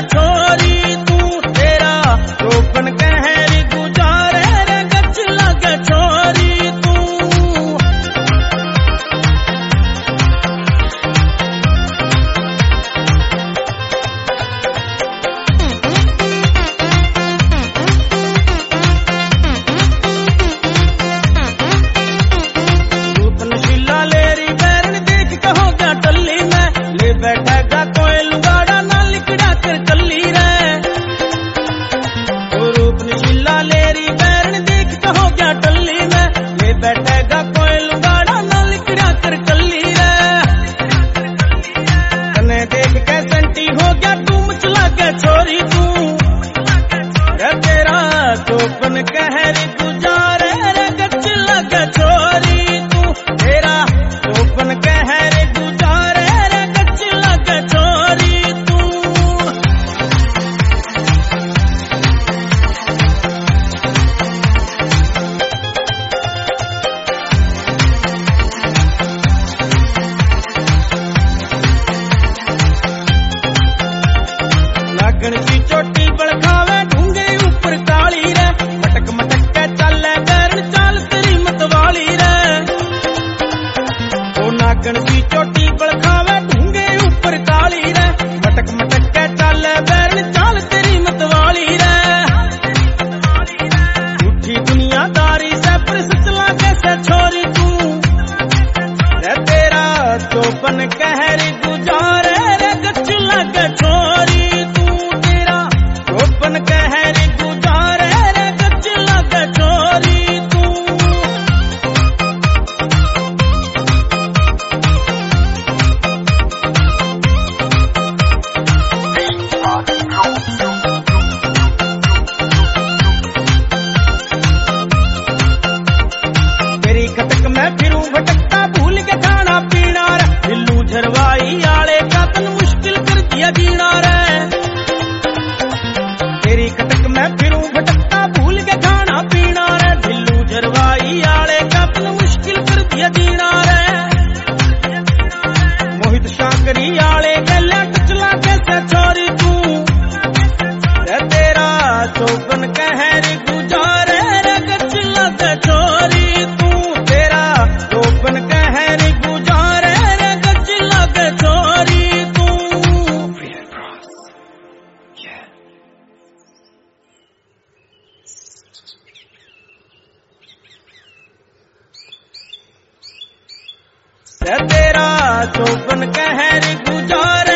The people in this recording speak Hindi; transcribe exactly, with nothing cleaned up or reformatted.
छोरी तू, तेरा रोपन कहरी गुजारे रे गच लगे छोरी तू। रूपन शिला लेरी बैरन देख कहो क्या टल्ली में, ले बैठेगा कोई लुगाड़ा ना लिकड़ा कर कल्ली रे। ओ रूपन शिला लेरी बैरन देख कहो क्या टल्ली में, ले बैठेगा कोई लुगाड़ा ना लिकड़ा कर कल्ली रे। तने देख के संटी हो गया तू मचला के छोरी तू, रे तेरा चौपन कहरी गुजारे रे गच लगे छोरी तू, तेरा चौपन कहरी गुजारे रे गच लगे छोरी तू। लागण की चोटी बड़खावे ढूंगे ऊपर काली रे, मटक मटक के चले गरन चाल तेरी मतवाली रे। ओ नागण की चोटी बड़खावे ढूंगे ऊपर काली रे, मटक मटक के चले गरन चाल तेरी मतवाली रे। झूठी दुनियादारी से पर सचला कैसे छोरी तू, रे तेरा चौपन कहरी गुजारे रे गच लगे छोरी तू, तेरा चौपन कहरी गुजारे रे गच लगे छोरी तू। तेरी खटक में फिरूं भटकता भूल के खाना पीना रे, दिल्लू झरवाई आले का तन मुश्किल कर दिया जीना रे। तेरी खटक में फिरूं भटकता भूल के खाना पीना रे, दिल्लू झरवाई आले का तन मुश्किल कर दिया जीना रे। मोहित शाकरी आले गल्या टचला कैसे छोरी तू, रे तेरा चौपन कहरी गुजारे रे गच लगे छोरी तू, तेरा चौपन कहरी गुजारे रे गच लगे छोरी तू। रे तेरा चौपन कहरी गुजारे